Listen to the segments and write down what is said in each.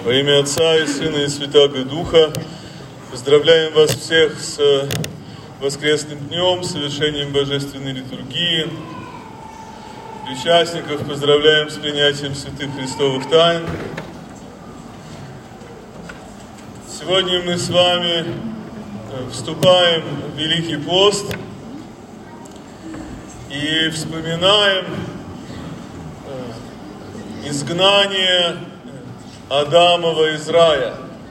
Во имя Отца и Сына и Святаго Духа поздравляем вас всех с воскресным днем, совершением Божественной литургии. Причастников поздравляем с принятием святых Христовых тайн. Сегодня мы с вами вступаем в Великий пост и вспоминаем изгнание Адамова из рая.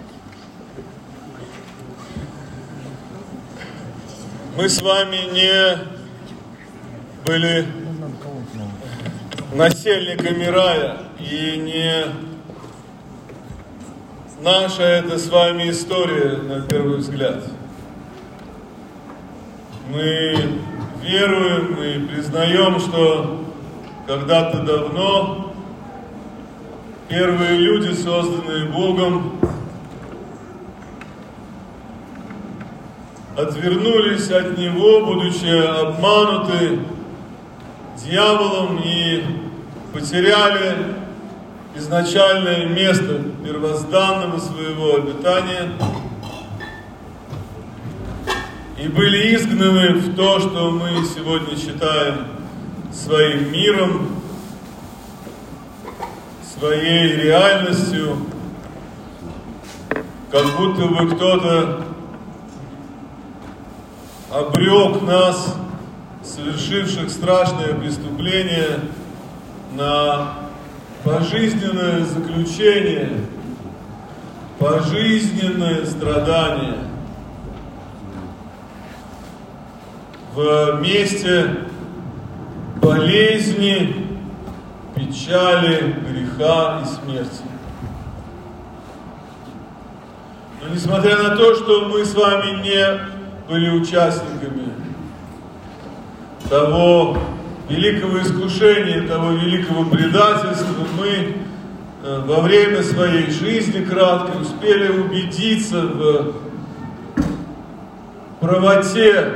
Мы с вами не были насельниками рая, и не наша это с вами история, на первый взгляд. Мы веруем, мы признаем, что когда-то давно первые люди, созданные Богом, отвернулись от Него, будучи обмануты дьяволом, и потеряли изначальное место первозданного своего обитания и были изгнаны в то, что мы сегодня считаем своим миром, своей реальностью, как будто бы кто-то обрек нас, совершивших страшное преступление, на пожизненное заключение, пожизненное страдание в месте болезни, печали, греха и смерти. Но несмотря на то, что мы с вами не были участниками того великого искушения, того великого предательства, мы во время своей жизни краткой успели убедиться в правоте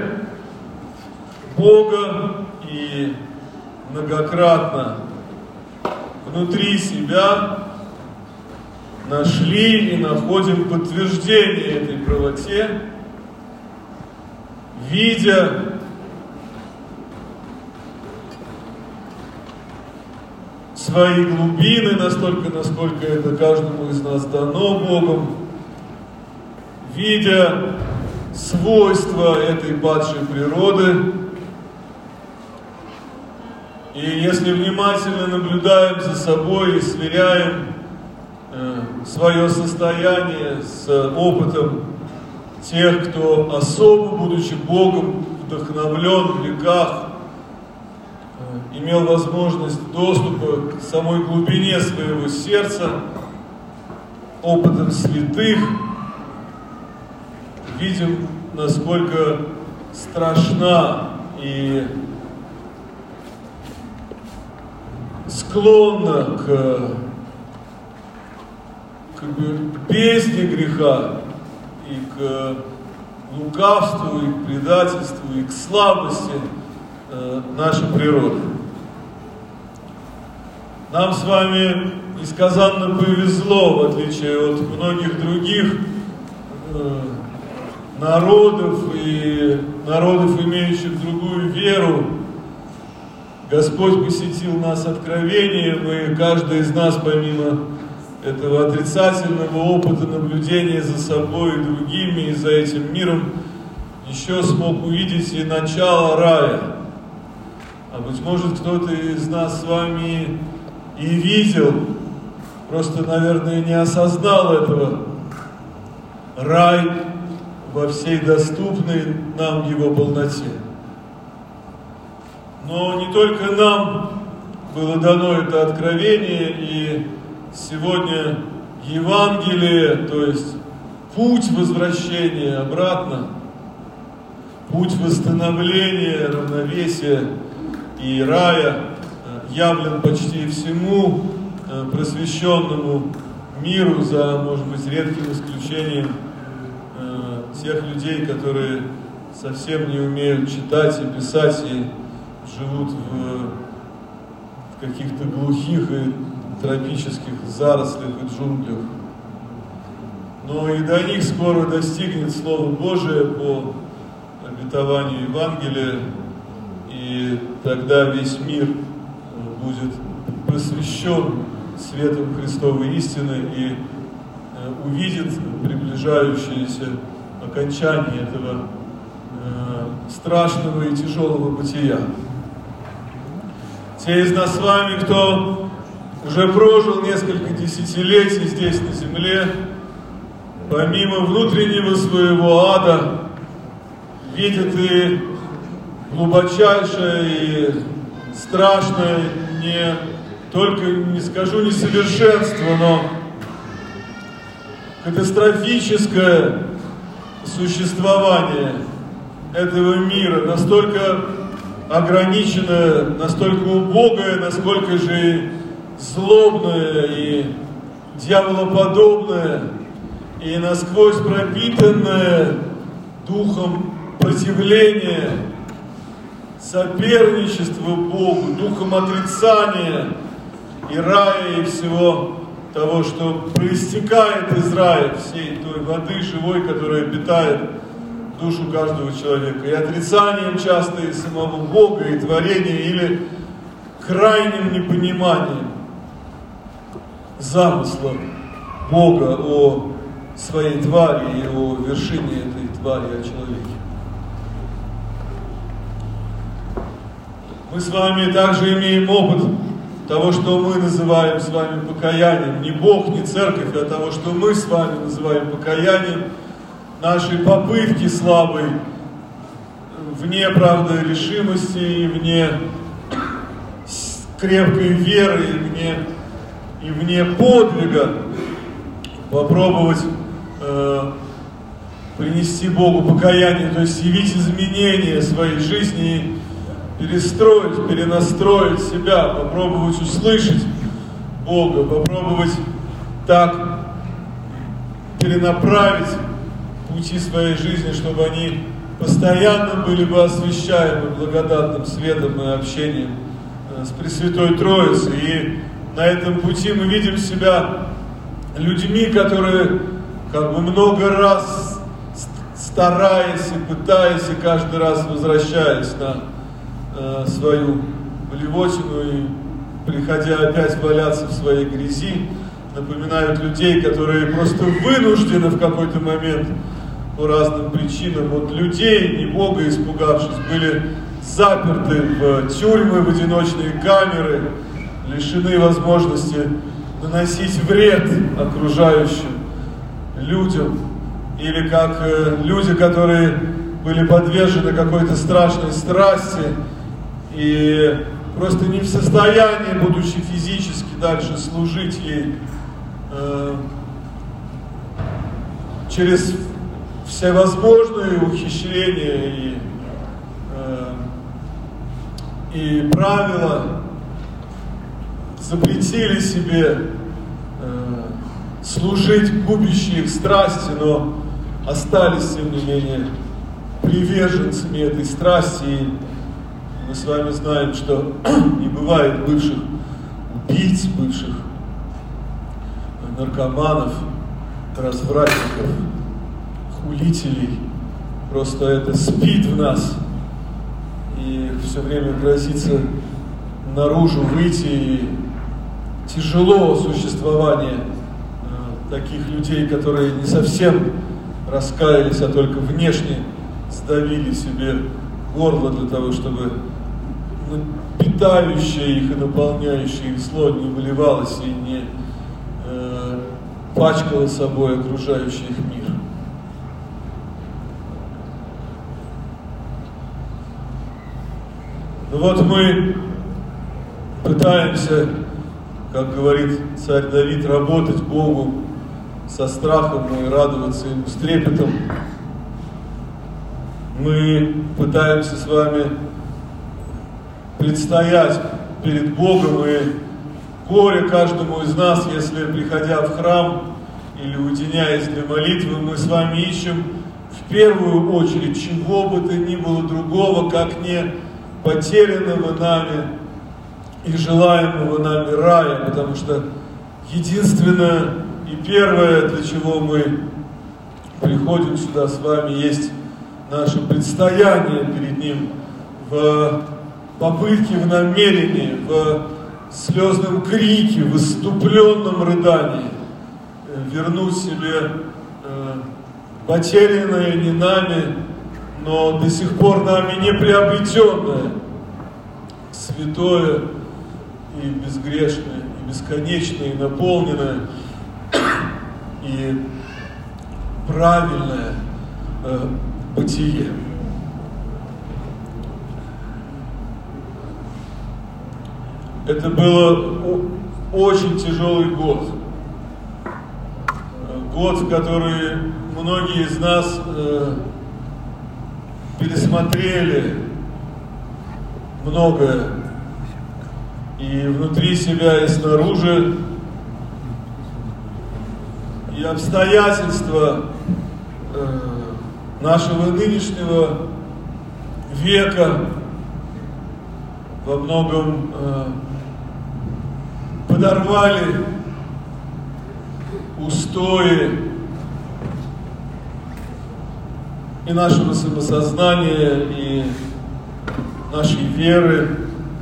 Бога и многократно внутри себя нашли и находим подтверждение этой правоте, видя свои глубины настолько, насколько это каждому из нас дано Богом, видя свойства этой падшей природы. И если внимательно наблюдаем за собой и сверяем свое состояние с опытом тех, кто особо, будучи Богом, вдохновлен в веках, имел возможность доступа к самой глубине своего сердца, опытом святых, видим, насколько страшна и склонна к бездне греха и к лукавству, и к предательству, и к слабости наша природа. Нам с вами несказанно повезло, в отличие от многих других народов и народов, имеющих другую веру. Господь посетил нас откровением, и каждый из нас, помимо этого отрицательного опыта наблюдения за собой и другими, и за этим миром, еще смог увидеть и начало рая. А быть может, кто-то из нас с вами и видел, просто, наверное, не осознал этого. Рай во всей доступной нам его полноте. Но не только нам было дано это откровение, и сегодня Евангелие, то есть путь возвращения обратно, путь восстановления, равновесия и рая явлен почти всему просвещенному миру, за, может быть, редким исключением тех людей, которые совсем не умеют читать и писать и живут в каких-то глухих и тропических зарослях и джунглях. но и до них скоро достигнет Слово Божие по обетованию Евангелия, и тогда весь мир будет просвещен светом Христовой истины и увидит приближающееся окончание этого страшного и тяжелого бытия. Те из нас с вами, кто уже прожил несколько десятилетий здесь на земле, помимо внутреннего своего ада, видят и глубочайшее, и страшное, не только, не скажу несовершенство, но катастрофическое существование этого мира, настолько ограниченное, настолько убогое, насколько же злобное и дьяволоподобное, и насквозь пропитанное духом противления, соперничества Богу, духом отрицания и рая, и всего того, что проистекает из рая, всей той воды живой, которая питает душу каждого человека, и отрицанием часто и самого Бога, и творения, или крайним непониманием замысла Бога о своей твари и о вершине этой твари, о человеке. Мы с вами также имеем опыт того, что мы называем с вами покаянием. Не Бог, не церковь, а того, что мы с вами называем покаянием. Наши попытки слабой, вне, правда, решимости и вне крепкой веры, и вне подвига попробовать принести Богу покаяние, то есть явить изменения своей жизни, перестроить, перенастроить себя, попробовать услышать Бога, попробовать так перенаправить пути своей жизни, чтобы они постоянно были бы освещаемы благодатным светом и общением с Пресвятой Троицей. И на этом пути мы видим себя людьми, которые как бы много раз стараясь и пытаясь, и каждый раз возвращаясь на свою блевотину и приходя опять валяться в своей грязи, напоминают людей, которые просто вынуждены в какой-то момент по разным причинам, вот людей, не Бога испугавшись, были заперты в тюрьмы, в одиночные камеры, лишены возможности наносить вред окружающим людям, или как люди, которые были подвержены какой-то страшной страсти и просто не в состоянии, будучи физически, дальше служить ей через всевозможные ухищрения и правила, запретили себе служить губящей их страсти, но остались, тем не менее, приверженцами этой страсти. И мы с вами знаем, что не бывает бывших убийц, бывших наркоманов, развратников, хулителей. Просто это спит в нас и все время грозится наружу выйти. И тяжело существование таких людей, которые не совсем раскаялись, а только внешне сдавили себе горло для того, чтобы питающее их и наполняющее их зло не выливалось и не пачкало собой окружающий их мир. Ну вот мы пытаемся, как говорит царь Давид, работать Богу со страхом и радоваться Ему с трепетом. Мы пытаемся с вами предстоять перед Богом, и горе каждому из нас, если, приходя в храм или уединяясь для молитвы, мы с вами ищем в первую очередь чего бы то ни было другого, как не потерянного нами и желаемого нами рая, потому что единственное и первое, для чего мы приходим сюда с вами, есть наше предстояние перед Ним в попытке, в намерении, в слезном крике, в исступленном рыдании вернуть себе потерянное не нами, но до сих пор нами не приобретенное, святое и безгрешное, и бесконечное, и наполненное, и правильное бытие. Это был очень тяжелый год. Год, в который многие из нас пересмотрели многое и внутри себя, и снаружи, и обстоятельства нашего нынешнего века во многом подорвали устои и нашего самосознания, и нашей веры.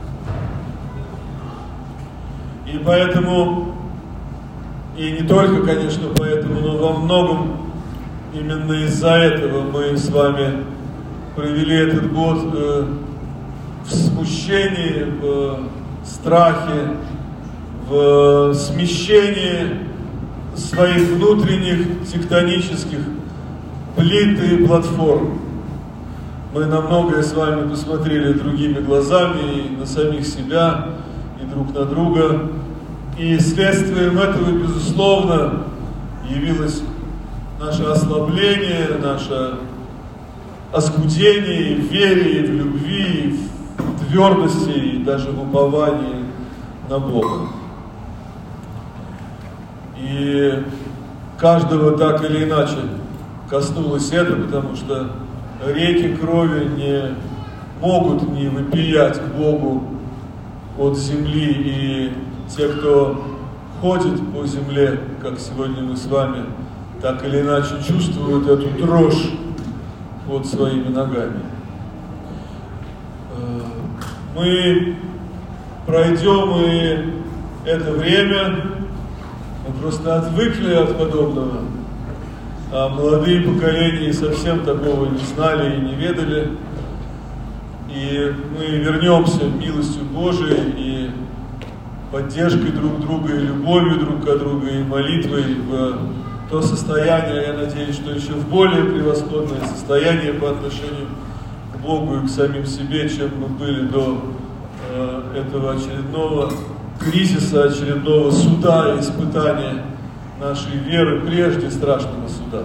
И поэтому, и не только, конечно, поэтому, но во многом именно из-за этого мы с вами провели этот год в смущении, в страхе, в смещении своих внутренних тектонических плит и платформ. Мы на многое с вами посмотрели другими глазами, и на самих себя, и друг на друга. И следствием этого, безусловно, явилось наше ослабление, наше оскудение и в вере, и в любви, и в твердости, и даже в уповании на Бога. И каждого так или иначе коснулось это, потому что реки крови не могут не вопиять к Богу от земли, и те, кто ходит по земле, как сегодня мы с вами, так или иначе чувствуют эту дрожь под своими ногами. Мы пройдем и это время, мы просто отвыкли от подобного, а молодые поколения совсем такого не знали и не ведали. И мы вернемся милостью Божией и поддержкой друг друга, и любовью друг к другу, и молитвой в то состояние, я надеюсь, что еще в более превосходное состояние по отношению к Богу и к самим себе, чем мы были до этого очередного кризиса, очередного суда и испытания нашей веры, прежде страшного суда.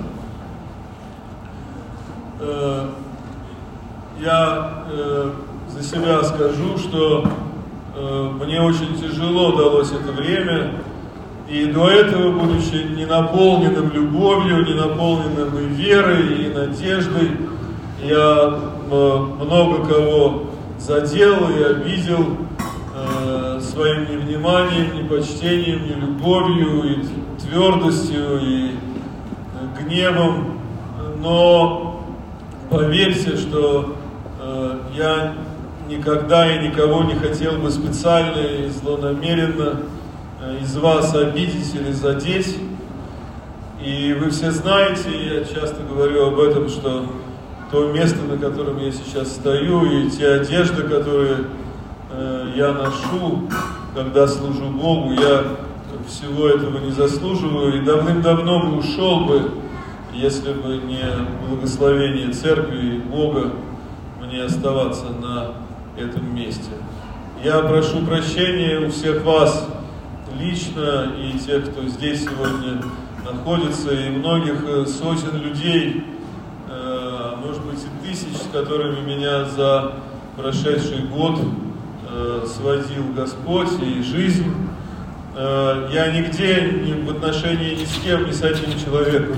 Я за себя скажу, что мне очень тяжело далось это время, и до этого, будучи не наполненным любовью, не наполненным и верой, и надеждой, я много кого задел и обидел своим невниманием, непочтением, нелюбовью, и твердостью, и гневом. Но поверьте, что я никогда и никого не хотел бы специально и злонамеренно из вас обидеть или задеть. И вы все знаете, я часто говорю об этом, что то место, на котором я сейчас стою, и те одежды, которые я ношу, когда служу Богу, я всего этого не заслуживаю, и давным-давно бы ушел бы, если бы не благословение Церкви и Бога, мне оставаться на этом месте. Я прошу прощения у всех вас лично, и тех, кто здесь сегодня находится, и многих сотен людей, может быть и тысяч, с которыми меня за прошедший год сводил Господь и жизнь. Я нигде в отношении ни с кем, ни с одним человеком,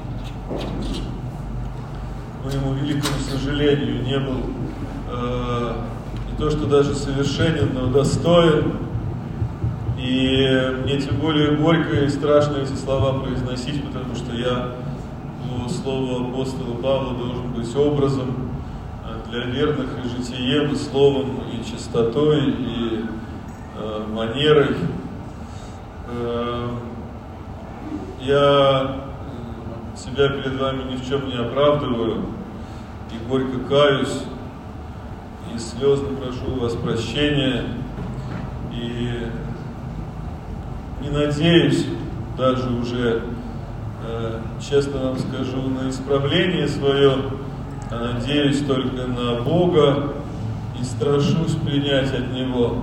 к моему великому сожалению, не был не то что даже совершенен, но достоин. И мне тем более горько и страшно эти слова произносить, потому что я по слову апостола Павла, должен быть образом для верных и житием, и словом, и чистотой, и манерой. Я себя перед вами ни в чем не оправдываю, и горько каюсь, и слезно прошу у вас прощения, и не надеюсь даже уже, честно вам скажу, на исправление свое, а надеюсь только на Бога и страшусь принять от Него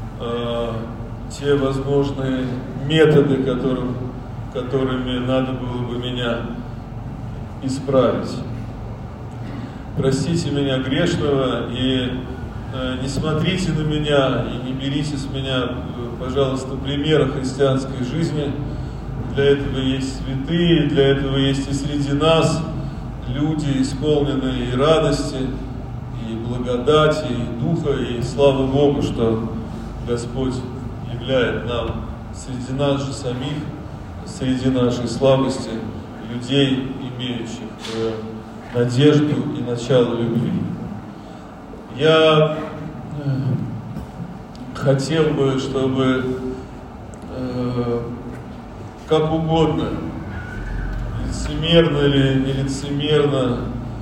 те возможные методы, которыми надо было бы меня исправить. Простите меня грешного и не смотрите на меня и не берите с меня, пожалуйста, примера христианской жизни. Для этого есть святые, для этого есть и среди нас люди, исполненные и радости, и благодати, и духа, и слава Богу, что Господь являет нам среди нас же самих, среди нашей слабости, людей, имеющих надежду и начало любви. Я хотел бы, чтобы как угодно, лицемерно или нелицемерно,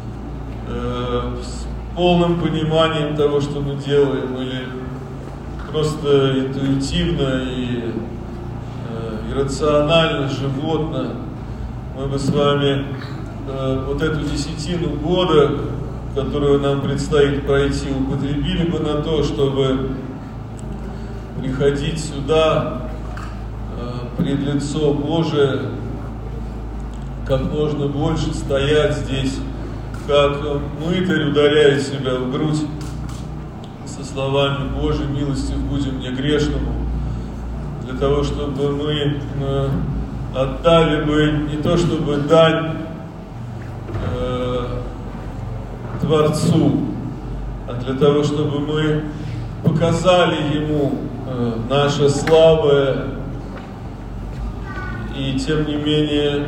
с полным пониманием того, что мы делаем, или просто интуитивно и иррационально, животно, мы бы с вами вот эту десятину года, которую нам предстоит пройти, употребили бы на то, чтобы приходить сюда пред лицо Божие, как можно больше стоять здесь, как мытарь ударяет себя в грудь со словами: «Боже, милостив будем мне грешному», для того, чтобы мы отдали бы не то чтобы дань Творцу, а для того, чтобы мы показали Ему наше слабое и, тем не менее,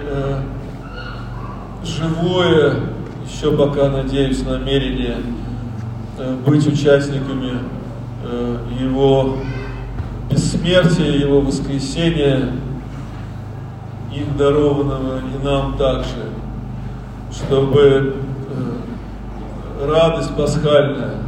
живое, еще пока, надеюсь, намерение быть участниками Его бессмертия, Его воскресения, их дарованного и нам также, чтобы радость пасхальная,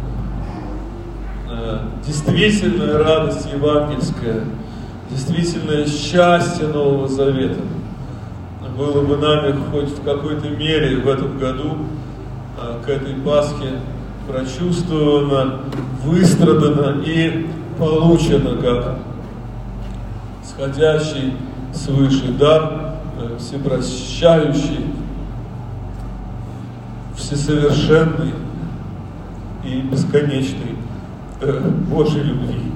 действительная радость евангельская, действительное счастье Нового Завета было бы нами хоть в какой-то мере в этом году к этой Пасхе прочувствовано, выстрадано и получено как сходящий свыше дар, всепрощающий, всесовершенный и бесконечный Божьей любви.